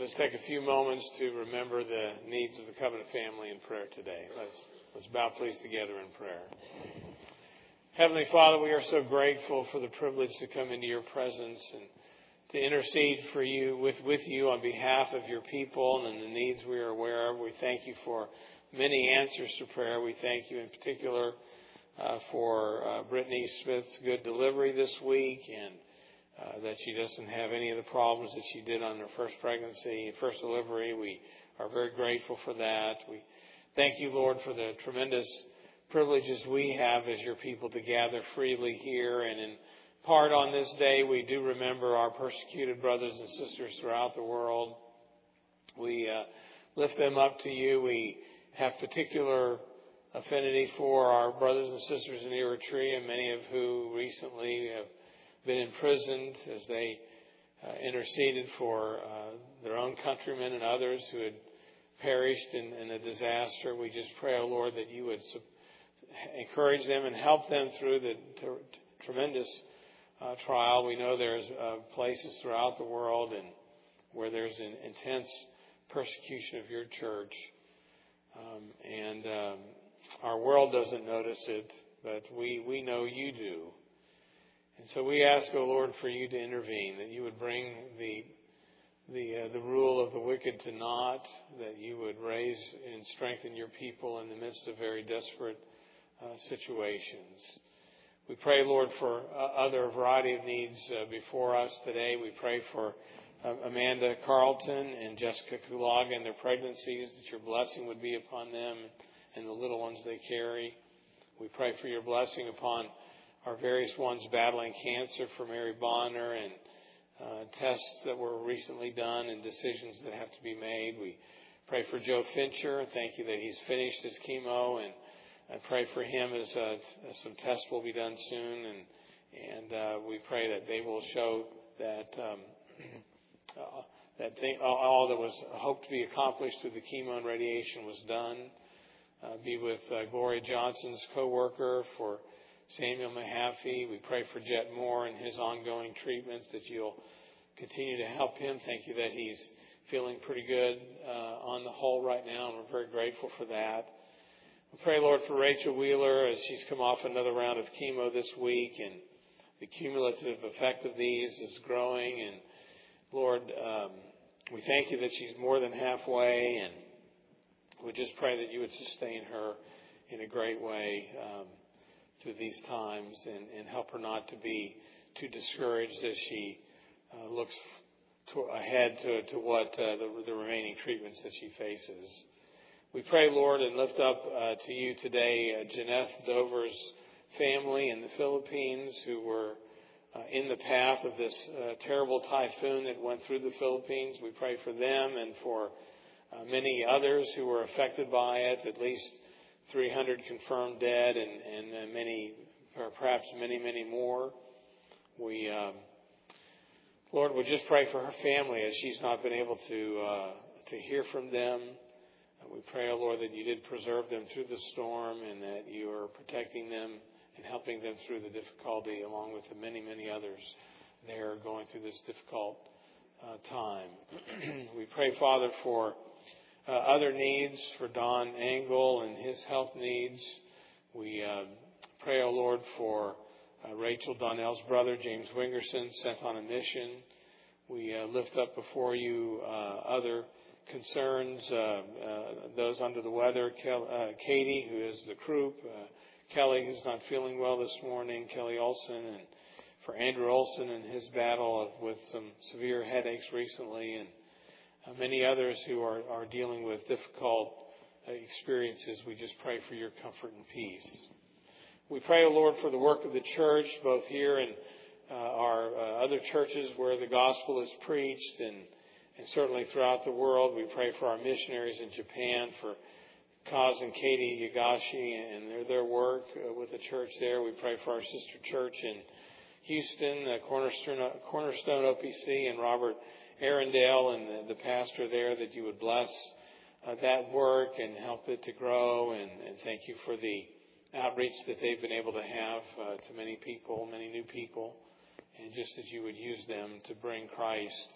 Let's take a few moments to remember the needs of the Covenant family in prayer today. Let's bow please together in prayer. Heavenly Father, we are so grateful for the privilege to come into your presence and to intercede for you with you on behalf of your people and the needs we are aware of. We thank you for many answers to prayer. We thank you in particular for Brittany Smith's good delivery this week, and that she doesn't have any of the problems that she did on her first delivery. We are very grateful for that. We thank you, Lord, for the tremendous privileges we have as your people to gather freely here. And in part on this day, we do remember our persecuted brothers and sisters throughout the world. We lift them up to you. We have particular affinity for our brothers and sisters in Eritrea, many of who recently have been imprisoned as they interceded for their own countrymen and others who had perished in a disaster. We just pray, O Lord, that you would encourage them and help them through the tremendous trial. We know there's places throughout the world and where there's an intense persecution of your church. And our world doesn't notice it, but we know you do. And so we ask, O Lord, for you to intervene, that you would bring the rule of the wicked to naught, that you would raise and strengthen your people in the midst of very desperate situations. We pray, Lord, for other variety of needs before us today. We pray for Amanda Carlton and Jessica Kulaga and their pregnancies, that your blessing would be upon them and the little ones they carry. We pray for your blessing upon our various ones battling cancer, for Mary Bonner, and tests that were recently done and decisions that have to be made. We pray for Joe Fincher. Thank you that he's finished his chemo, and I pray for him as some tests will be done soon, and we pray that they will show that all that was hoped to be accomplished through the chemo and radiation was done. Be with Gloria Johnson's co-worker, for Samuel Mahaffey. We pray for Jet Moore and his ongoing treatments, that you'll continue to help him. Thank you that he's feeling pretty good on the whole right now, and we're very grateful for that. We pray, Lord, for Rachel Wheeler as she's come off another round of chemo this week, and the cumulative effect of these is growing. And Lord, we thank you that she's more than halfway, and we just pray that you would sustain her in a great way through these times, and help her not to be too discouraged as she looks ahead to what the remaining treatments that she faces. We pray, Lord, and lift up to you today Jeanette Dover's family in the Philippines, who were in the path of this terrible typhoon that went through the Philippines. We pray for them and for many others who were affected by it, at least 300 confirmed dead, and many, perhaps many more. We, Lord, we just pray for her family as she's not been able to hear from them. We pray, O Lord, that you did preserve them through the storm, and that you are protecting them and helping them through the difficulty, along with the many others there going through this difficult time. We pray, Father, for other needs, for Don Angle and his health needs. We pray, O Lord, for Rachel Donnell's brother, James Wingerson, sent on a mission. We lift up before you other concerns, those under the weather, Katie, who is the croup, Kelly, who's not feeling well this morning, Kelly Olson, and for Andrew Olson and his battle with some severe headaches recently, and many others who are dealing with difficult experiences. We just pray for your comfort and peace. We pray, O Lord, for the work of the church, both here and our other churches where the gospel is preached, and certainly throughout the world. We pray for our missionaries in Japan, for Kaz and Katie Yagashi and their work with the church there. We pray for our sister church in Houston, Cornerstone OPC, and Robert Arundel and the pastor there, that you would bless that work and help it to grow. And thank you for the outreach that they've been able to have to many people, many new people. And just as you would use them to bring Christ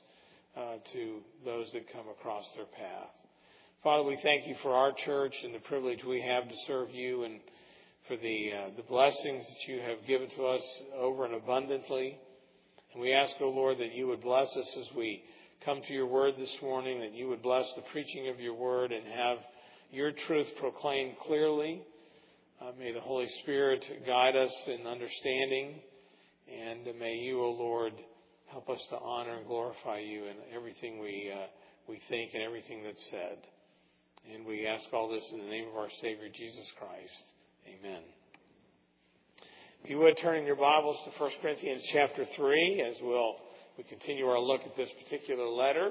to those that come across their path. Father, we thank you for our church and the privilege we have to serve you, and for the blessings that you have given to us over and abundantly. And we ask, O Lord, that you would bless us as we come to your word this morning, that you would bless the preaching of your word and have your truth proclaimed clearly. May the Holy Spirit guide us in understanding, and may you, O Lord, help us to honor and glorify you in everything we think and everything that's said. And we ask all this in the name of our Savior, Jesus Christ. Amen. If you would turn in your Bibles to 1 Corinthians chapter 3, as we continue our look at this particular letter.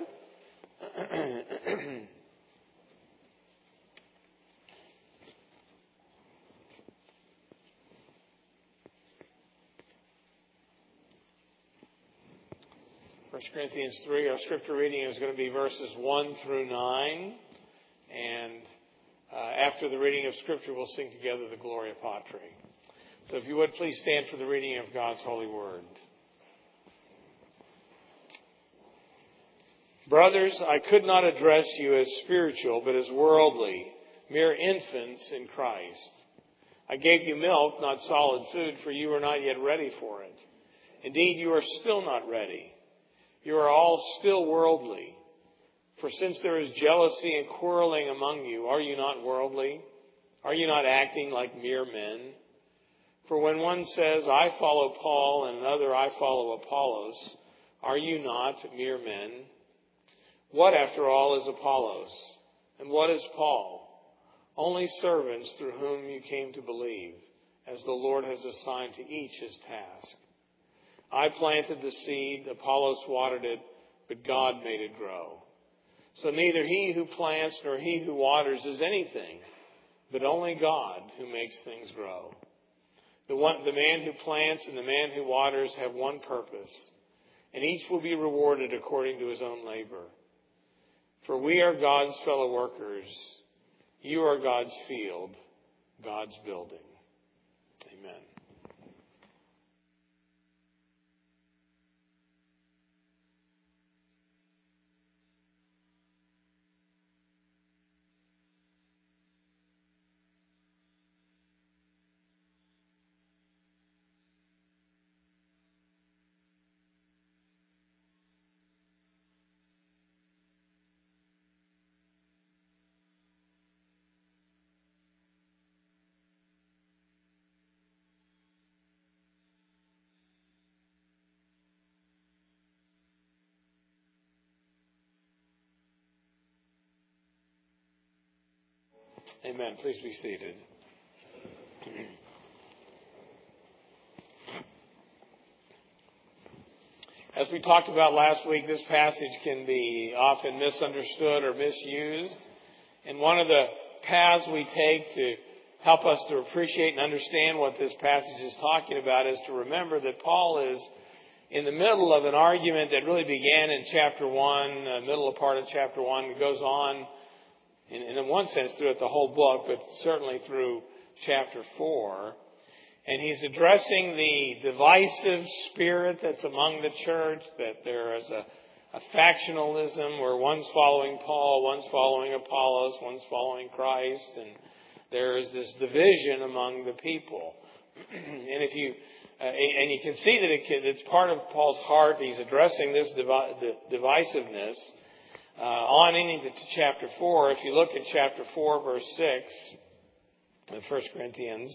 1 Corinthians 3, our scripture reading is going to be verses 1 through 9. And after the reading of scripture, we'll sing together the Gloria Patri. So if you would, please stand for the reading of God's holy word. Brothers, I could not address you as spiritual, but as worldly, mere infants in Christ. I gave you milk, not solid food, for you are not yet ready for it. Indeed, you are still not ready. You are all still worldly. For since there is jealousy and quarreling among you, are you not worldly? Are you not acting like mere men? For when one says, I follow Paul, and another, I follow Apollos, are you not mere men? What, after all, is Apollos? And what is Paul? Only servants through whom you came to believe, as the Lord has assigned to each his task. I planted the seed, Apollos watered it, but God made it grow. So neither he who plants nor he who waters is anything, but only God who makes things grow. The man who plants and the man who waters have one purpose, and each will be rewarded according to his own labor. For we are God's fellow workers. You are God's field, God's building. Amen. Amen. Please be seated. As we talked about last week, this passage can be often misunderstood or misused. And one of the paths we take to help us to appreciate and understand what this passage is talking about is to remember that Paul is in the middle of an argument that really began in chapter 1, middle part of chapter 1. It goes on in one sense throughout the whole book, but certainly through chapter 4. And he's addressing the divisive spirit that's among the church, that there is a factionalism where one's following Paul, one's following Apollos, one's following Christ, and there is this division among the people. And if you and you can see that it's part of Paul's heart. He's addressing this divisiveness. On into chapter 4, if you look at chapter 4, verse 6 of 1 Corinthians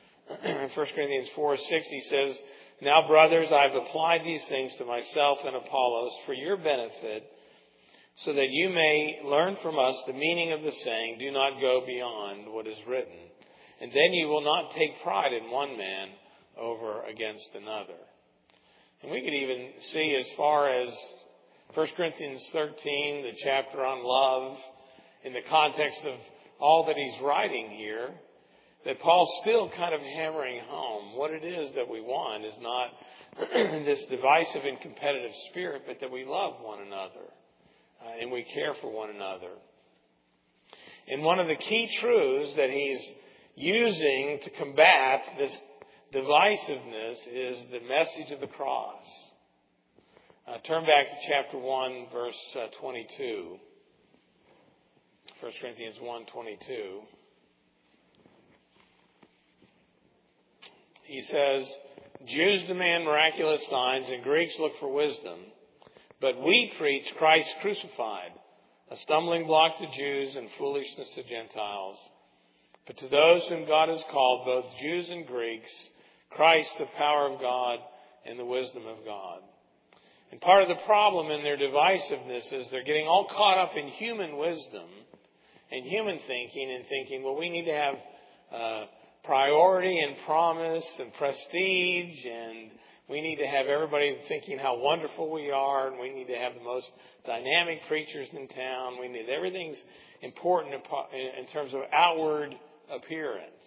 4:6, he says, Now, brothers, I've applied these things to myself and Apollos for your benefit, so that you may learn from us the meaning of the saying, do not go beyond what is written. And then you will not take pride in one man over against another. And we could even see as far as 1 Corinthians 13, the chapter on love, in the context of all that he's writing here, that Paul's still kind of hammering home what it is that we want is not this divisive and competitive spirit, but that we love one another and we care for one another. And one of the key truths that he's using to combat this divisiveness is the message of the cross. Turn back to chapter 1, verse 22. 1 Corinthians 1:22. He says, Jews demand miraculous signs and Greeks look for wisdom, but we preach Christ crucified, a stumbling block to Jews and foolishness to Gentiles. But to those whom God has called, both Jews and Greeks, Christ the power of God and the wisdom of God. And part of the problem in their divisiveness is they're getting all caught up in human wisdom and human thinking and thinking, well, we need to have priority and promise and prestige, and we need to have everybody thinking how wonderful we are, and we need to have the most dynamic preachers in town. We need everything's important in terms of outward appearance.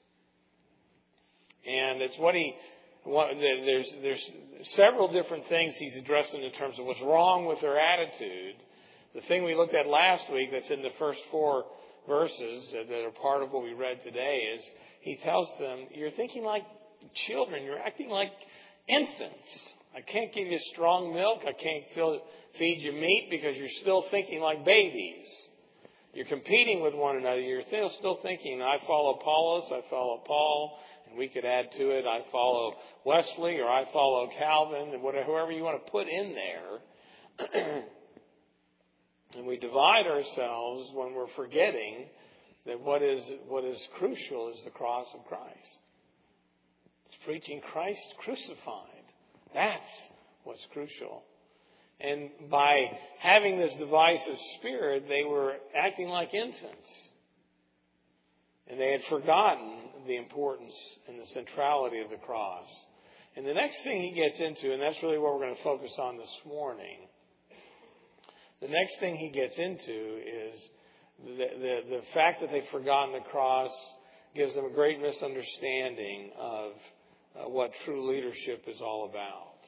And it's there's several different things he's addressing in terms of what's wrong with their attitude. The thing we looked at last week that's in the first 4 verses that are part of what we read today is he tells them, you're thinking like children. You're acting like infants. I can't give you strong milk. I can't feed you meat because you're still thinking like babies. You're competing with one another. You're still thinking, I follow Apollos, I follow Paul, and we could add to it, I follow Wesley or I follow Calvin, and whoever you want to put in there. And we divide ourselves when we're forgetting that what is crucial is the cross of Christ. It's preaching Christ crucified. That's what's crucial. And by having this divisive spirit, they were acting like infants. And they had forgotten the importance and the centrality of the cross. And the next thing he gets into, and that's really what we're going to focus on this morning, the next thing he gets into is the fact that they've forgotten the cross gives them a great misunderstanding of what true leadership is all about.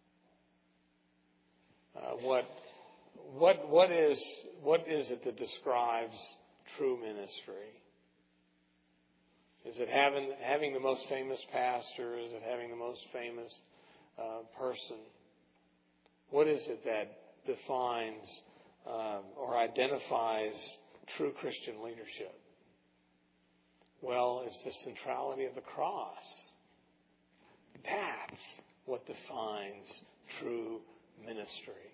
What is it that describes true ministry? Is it having the most famous pastor? Is it having the most famous person? What is it that defines or identifies true Christian leadership? Well, it's the centrality of the cross. That's what defines true ministry.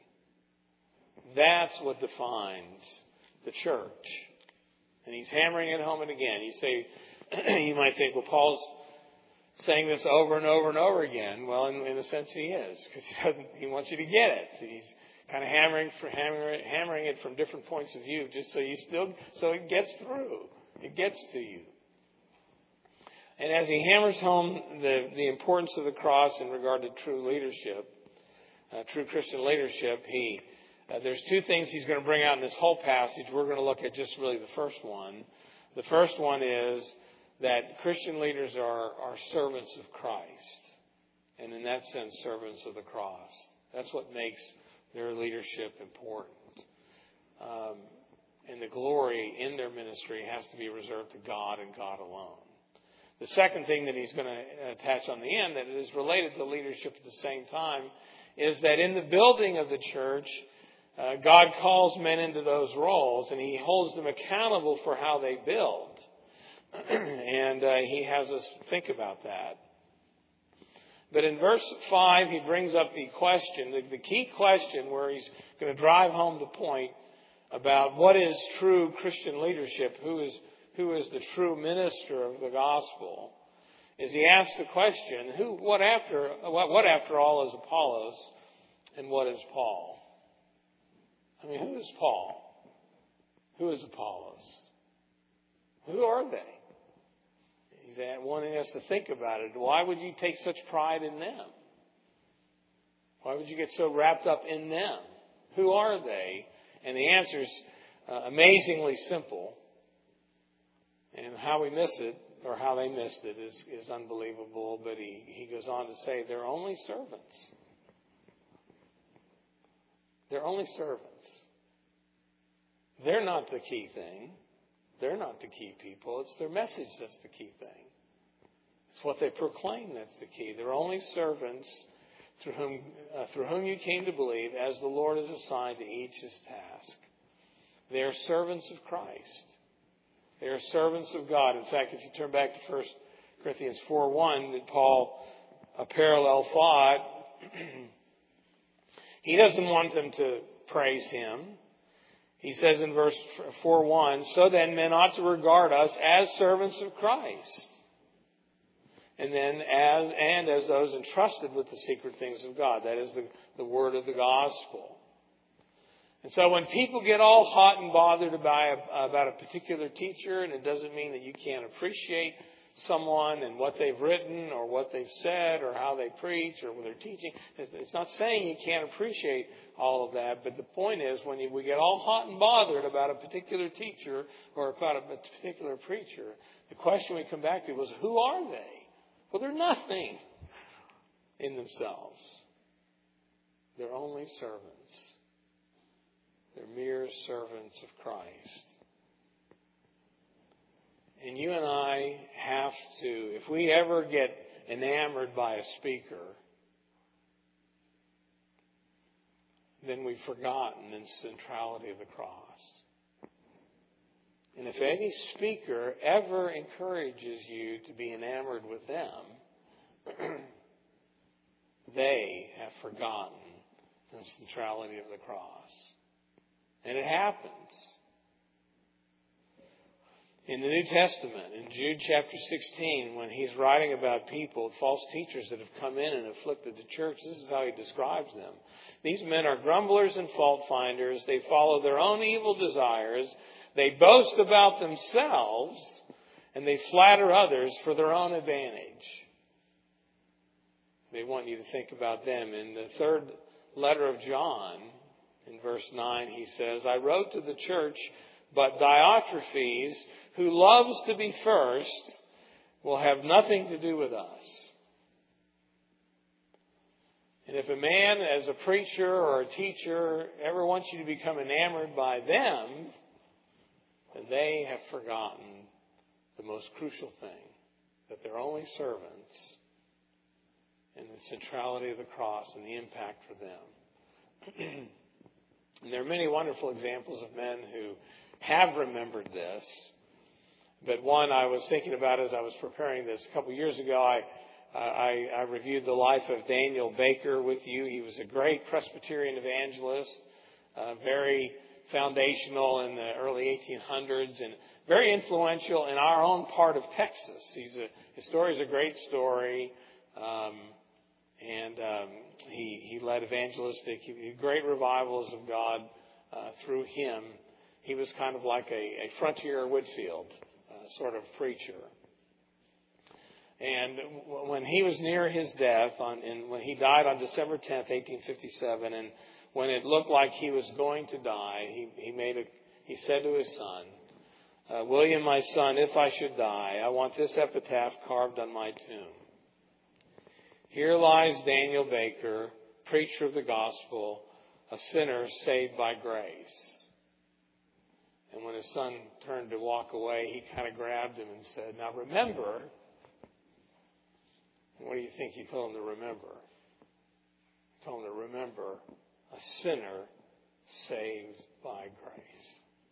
That's what defines the church. And he's hammering it home and again. You might think, well, Paul's saying this over and over and over again. Well, in a sense he is, because he wants you to get it. He's kind of hammering it from different points of view, just so it gets through. It gets to you. And as he hammers home the importance of the cross in regard to true leadership, true Christian leadership, there's 2 things he's going to bring out in this whole passage. We're going to look at just really the first one. The first one is that Christian leaders are servants of Christ. And in that sense, servants of the cross. That's what makes their leadership important. And the glory in their ministry has to be reserved to God and God alone. The second thing that he's going to attach on the end that is related to leadership at the same time is that in the building of the church, God calls men into those roles and he holds them accountable for how they build. And he has us think about that. But in verse 5, he brings up the question, the key question where he's going to drive home the point about what is true Christian leadership, who is the true minister of the gospel, is he asks the question, what after all is Apollos and what is Paul? I mean, who is Paul? Who is Apollos? Who are they? He's wanting us to think about it. Why would you take such pride in them? Why would you get so wrapped up in them? Who are they? And the answer is amazingly simple. And how we miss it, or how they missed it, is unbelievable. But he goes on to say they're only servants. They're only servants. They're not the key thing. They're not the key people. It's their message that's the key thing. It's what they proclaim that's the key. They're only servants through whom you came to believe, as the Lord has assigned to each his task. They are servants of Christ. They are servants of God. In fact, if you turn back to 1 Corinthians 4:1, that Paul, a parallel thought, he doesn't want them to praise him. He says in verse 4:1, so then men ought to regard us as servants of Christ. And then as those entrusted with the secret things of God. That is the word of the gospel. And so when people get all hot and bothered about a particular teacher, and it doesn't mean that you can't appreciate someone and what they've written or what they've said or how they preach or what they're teaching. It's not saying you can't appreciate all of that, but the point is when we get all hot and bothered about a particular teacher or about a particular preacher, the question we come back to was, who are they? Well, they're nothing in themselves. They're only servants. They're mere servants of Christ. And you and I have to, if we ever get enamored by a speaker, then we've forgotten the centrality of the cross. And if any speaker ever encourages you to be enamored with them, they have forgotten the centrality of the cross. And it happens. In the New Testament, in Jude chapter 16, when he's writing about people, false teachers that have come in and afflicted the church, this is how he describes them. These men are grumblers and fault finders. They follow their own evil desires. They boast about themselves, and they flatter others for their own advantage. They want you to think about them. In the third letter of John, in verse 9, he says, I wrote to the church, but Diotrephes, who loves to be first, will have nothing to do with us. And if a man, as a preacher or a teacher, ever wants you to become enamored by them, then they have forgotten the most crucial thing, that they're only servants, and the centrality of the cross and the impact for them. And there are many wonderful examples of men who have remembered this. But one I was thinking about as I was preparing this a couple of years ago, I reviewed the life of Daniel Baker with you. He was a great Presbyterian evangelist, very foundational in the early 1800s and very influential in our own part of Texas. His story is a great story. He led evangelistic, great revivals of God through him. He was kind of like a frontier Whitfield sort of preacher. And when he was near his death, when he died on December 10th, 1857, and when it looked like he was going to die, he said to his son, William, my son, if I should die, I want this epitaph carved on my tomb. Here lies Daniel Baker, preacher of the gospel, a sinner saved by grace. And when his son turned to walk away, he kind of grabbed him and said, now remember. What do you think he told him to remember? He told him to remember a sinner saved by grace.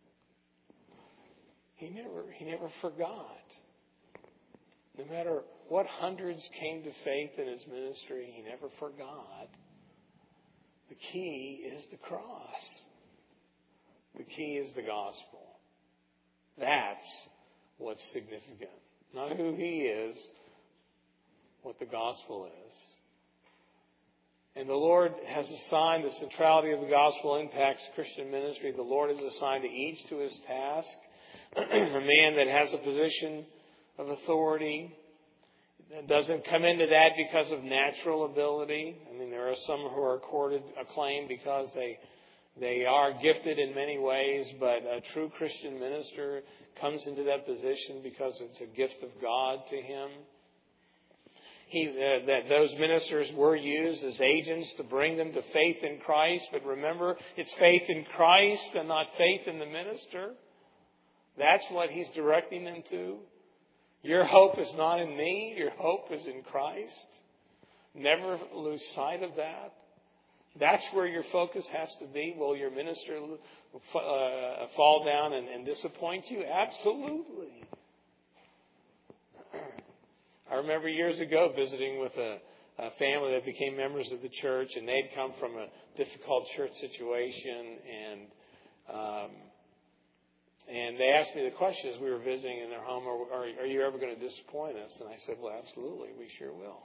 He never forgot. No matter what hundreds came to faith in his ministry, he never forgot. The key is the cross. The key is the gospel. That's what's significant. Not who he is, what the gospel is. And the Lord has assigned the centrality of the gospel impacts Christian ministry. The Lord has assigned to each to his task. A man that has a position of authority doesn't come into that because of natural ability. I mean, there are some who are accorded acclaim because they are gifted in many ways, but a true Christian minister comes into that position because it's a gift of God to him. That those ministers were used as agents to bring them to faith in Christ, but remember, it's faith in Christ and not faith in the minister. That's what he's directing them to. Your hope is not in me. Your hope is in Christ. Never lose sight of that. That's where your focus has to be. Will your minister fall down and disappoint you? Absolutely. I remember years ago visiting with a family that became members of the church, and they'd come from a difficult church situation, and they asked me the question as we were visiting in their home, are you ever going to disappoint us? And I said, well, absolutely, we sure will.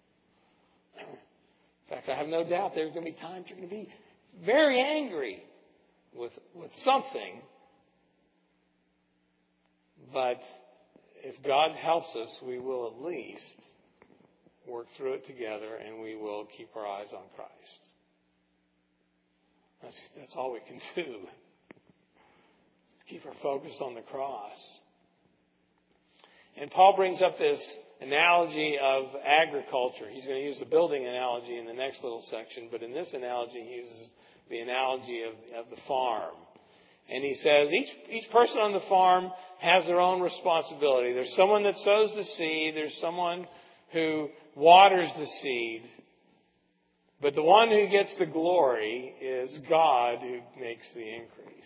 In fact, I have no doubt there's going to be times you're going to be very angry with something. But if God helps us, we will at least work through it together, and we will keep our eyes on Christ. That's all we can do. Keep our focus on the cross. And Paul brings up this analogy of agriculture. He's going to use the building analogy in the next little section, but in this analogy he uses the analogy of the farm. And he says each person on the farm has their own responsibility. There's someone that sows the seed. There's someone who waters the seed. But the one who gets the glory is God, who makes the increase.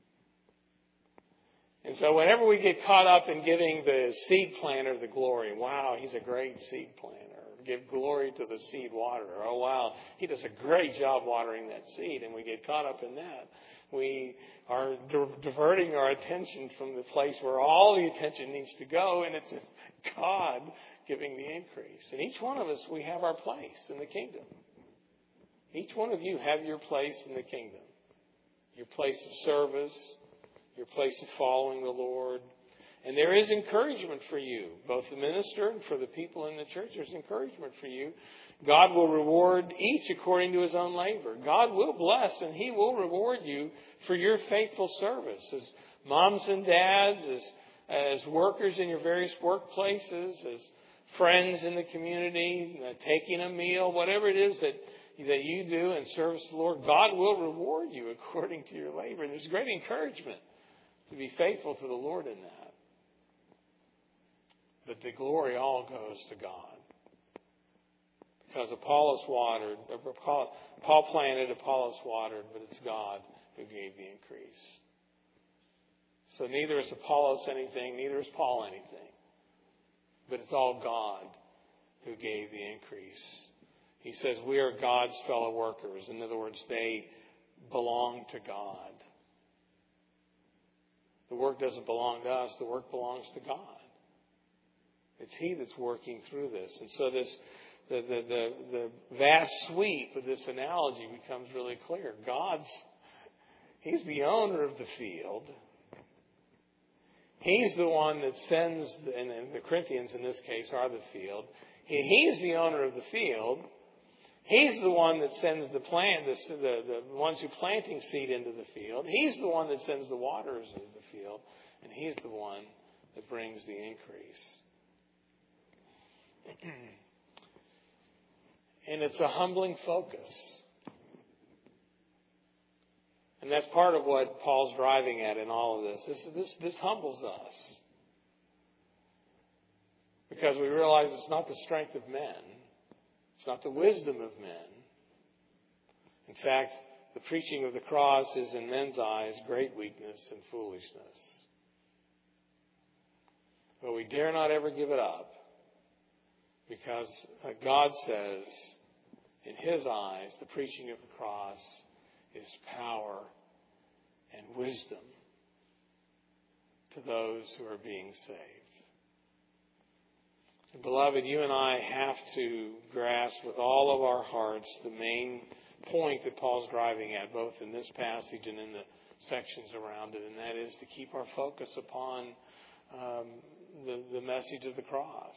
And so whenever we get caught up in giving the seed planter the glory, wow, he's a great seed planter. Give glory to the seed waterer. Oh, wow, he does a great job watering that seed. And we get caught up in that. We are diverting our attention from the place where all the attention needs to go, and it's God giving the increase. And each one of us, we have our place in the kingdom. Each one of you have your place in the kingdom. Your place of service, your place of following the Lord. And there is encouragement for you, both the minister and for the people in the church. There's encouragement for you. God will reward each according to his own labor. God will bless, and he will reward you for your faithful service as moms and dads, as workers in your various workplaces, as friends in the community, taking a meal, whatever it is that you do in service to the Lord. God will reward you according to your labor. And there's great encouragement to be faithful to the Lord in that. But the glory all goes to God. Because Paul planted, Apollos watered, but it's God who gave the increase. So neither is Apollos anything, neither is Paul anything. But it's all God who gave the increase. He says we are God's fellow workers. In other words, they belong to God. The work doesn't belong to us. The work belongs to God. It's He that's working through this. And so the vast sweep of this analogy becomes really clear. He's the owner of the field. He's the one that sends, and the Corinthians in this case are the field. He's the owner of the field. He's the one that sends the ones who planting seed into the field. He's the one that sends the waterers into the field. And He's the one that brings the increase. And it's a humbling focus. And that's part of what Paul's driving at in all of this. This humbles us. Because we realize it's not the strength of men. It's not the wisdom of men. In fact, the preaching of the cross is in men's eyes great weakness and foolishness. But we dare not ever give it up. Because God says, in His eyes, the preaching of the cross is power and wisdom to those who are being saved. And beloved, you and I have to grasp with all of our hearts the main point that Paul's driving at, both in this passage and in the sections around it, and that is to keep our focus upon the message of the cross.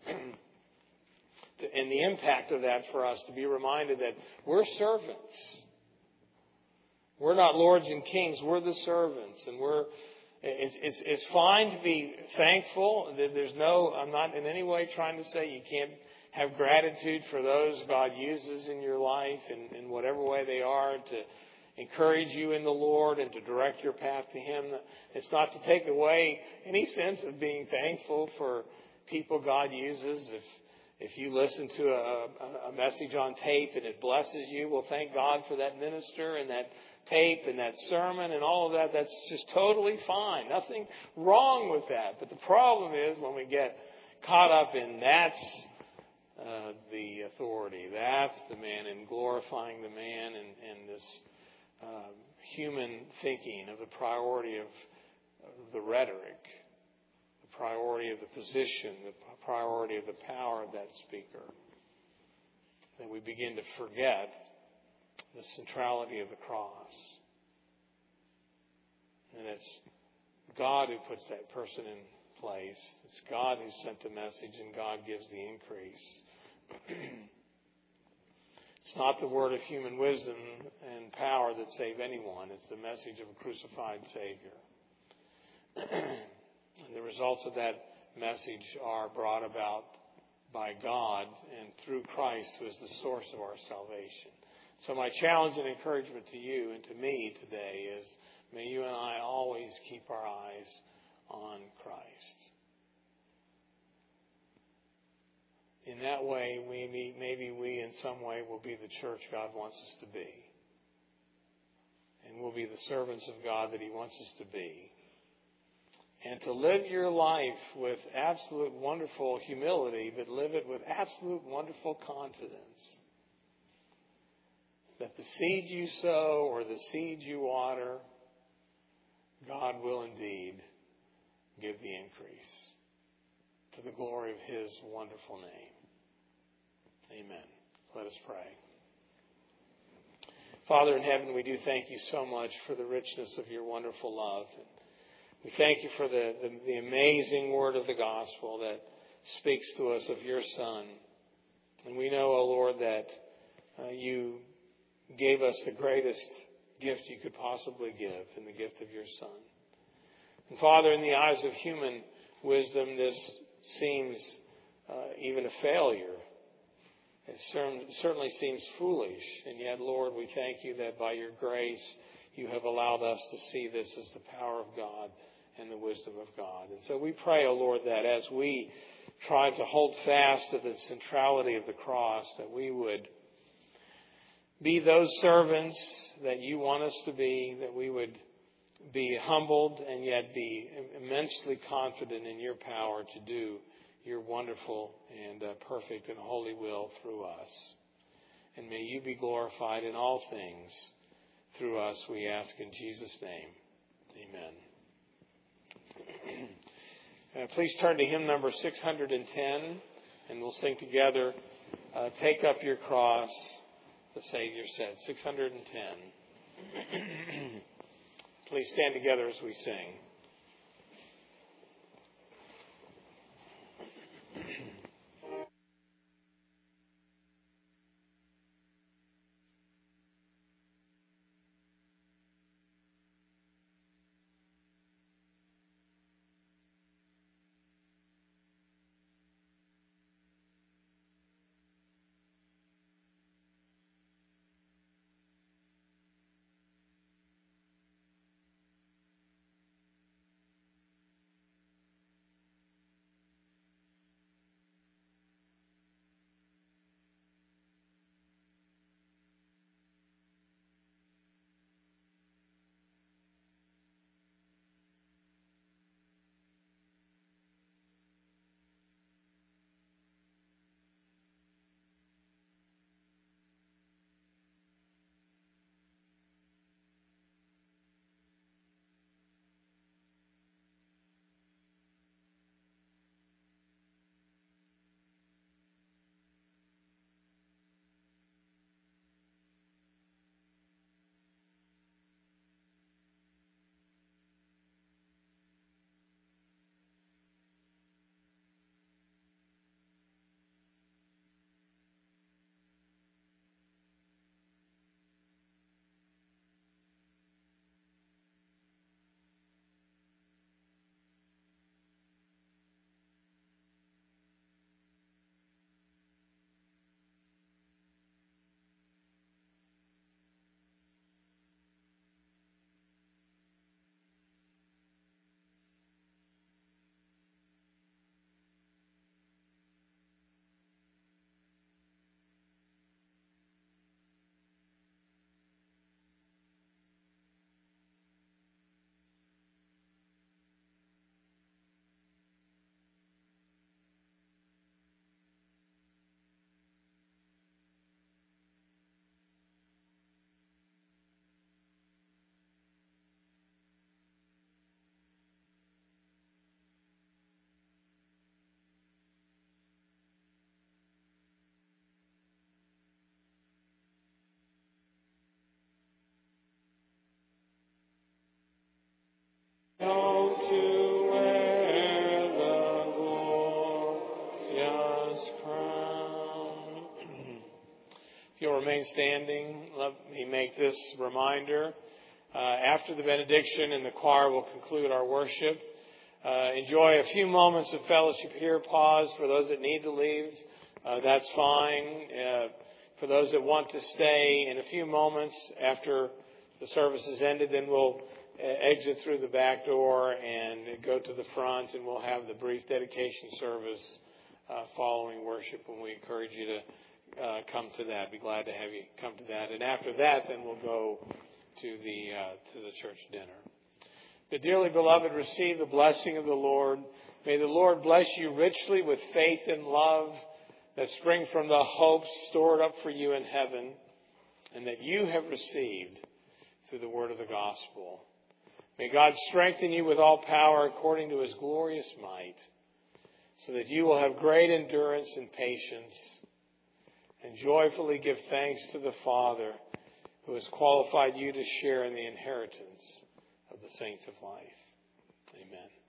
And the impact of that for us, to be reminded that we're servants. We're not lords and kings. We're the servants. And it's fine to be thankful. I'm not in any way trying to say you can't have gratitude for those God uses in your life in whatever way they are to encourage you in the Lord and to direct your path to Him. It's not to take away any sense of being thankful for people God uses. If you listen to a message on tape and it blesses you, well, thank God for that minister and that tape and that sermon and all of that. That's just totally fine. Nothing wrong with that. But the problem is when we get caught up in that's the authority, that's the man, and glorifying the man, and this human thinking of the priority of the rhetoric, the priority of the position, the priority of the power of that speaker, that we begin to forget the centrality of the cross. And it's God who puts that person in place. It's God who sent the message, and God gives the increase. It's not the word of human wisdom and power that save anyone. It's the message of a crucified Savior. And the results of that message are brought about by God and through Christ, who is the source of our salvation. So my challenge and encouragement to you and to me today is, may you and I always keep our eyes on Christ. In that way, maybe we in some way will be the church God wants us to be. And we'll be the servants of God that He wants us to be. And to live your life with absolute wonderful humility, but live it with absolute wonderful confidence. That the seed you sow or the seed you water, God will indeed give the increase to the glory of His wonderful name. Amen. Let us pray. Father in heaven, we do thank you so much for the richness of your wonderful love. We thank you for the amazing word of the gospel that speaks to us of your Son. And we know, O Lord, that you gave us the greatest gift you could possibly give in the gift of your Son. And Father, in the eyes of human wisdom, this seems even a failure. It certainly seems foolish. And yet, Lord, we thank you that by your grace, you have allowed us to see this as the power of God and the wisdom of God. And so we pray, O Lord, that as we try to hold fast to the centrality of the cross, that we would be those servants that you want us to be, that we would be humbled and yet be immensely confident in your power to do your wonderful and perfect and holy will through us. And may you be glorified in all things through us, we ask in Jesus' name. Amen. Please turn to hymn number 610, and we'll sing together, Take Up Your Cross, the Savior said. 610. Please stand together as we sing. remain standing, let me make this reminder. After the benediction and the choir will conclude our worship, enjoy a few moments of fellowship here. Pause for those that need to leave. That's fine. For those that want to stay, in a few moments after the service is ended, then we'll exit through the back door and go to the front, and we'll have the brief dedication service following worship, and we encourage you to come to that. Be glad to have you come to that. And after that, then we'll go to the church dinner. But dearly beloved, receive the blessing of the Lord. May the Lord bless you richly with faith and love that spring from the hopes stored up for you in heaven and that you have received through the word of the gospel. May God strengthen you with all power according to his glorious might, so that you will have great endurance and patience and joyfully give thanks to the Father who has qualified you to share in the inheritance of the saints of life. Amen.